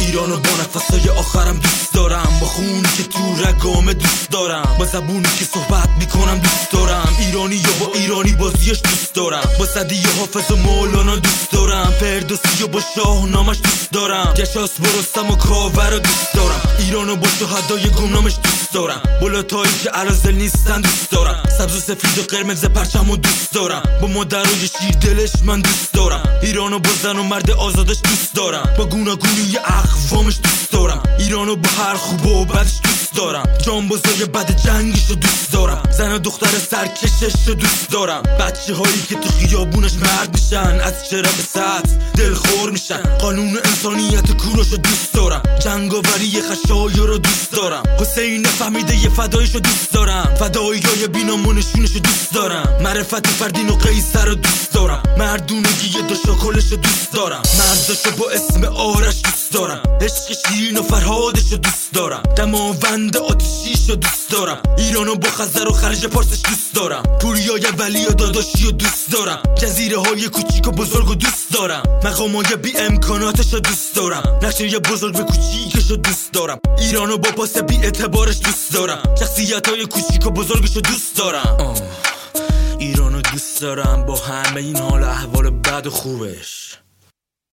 ایرانو با نفسای آخرم دوست دارم، با خونی که تو رگامه دوست دارم، با زبونی که صحبت میکنم دوست دارم، ایرانی یا با ایرانی بازیش دوست دارم، با صدی حافظ و مولانا دوست دارم، فردوسی و با شاهنامش دوست دارم، گشاس برستم و کاور دوست دارم، ایرانو با شهدای گمنامش دوست دارم، بلاتایی که عرازل نیستن دوست دارم، سبز و سفید و قرمز پرچمو دوست دارم، با مادر و شیر دلش من دوست دارم، ایرانو با زن و مرد آزادش دوست دارم، با گوناگونی اقوامش دوست دارم، ایرانو با هر خوب و بدش دوست دارم، جانبازای بد جنگشو دوست دارم، زن و دختر سرکششو دوست دارم، بچه هایی که تو خیابونش مرد میشن، از چراغ سبز دلخور میشن، قانون انسانیت کوروشو دوست دارم، جنگاوری خشایار رو دوست دارم، حسین فهمیده یه فدایشو دوست دارم، فداییای بینامونشونشو دوست دارم، معرفت فردین و قیصر رو دوست دارم، مردونگی داشاکلشو دوست دارم، مرزاشو با اسم آرش دوست دارم، عشق شیرین و فرهادشو دوست دارم، دماوند آتشیشو دوست دارم، ایرانو با خزر و خلیج پارسش دوست دارم، پوریای ولی و داداشیو دوست دارم، جزیره های کوچیک و بزرگو دوست دارم، مقامای بی امکاناتشو دوست دارم، نقشه بزرگ و کوچیکشو دوست دارم، ایرانو با پاس بی اعتبارش دوست دارم، شخصیت های کوچیک و بزرگشو دوست دارم، ایرانو دوست دارم با همه این حال احوال بد و خوبش.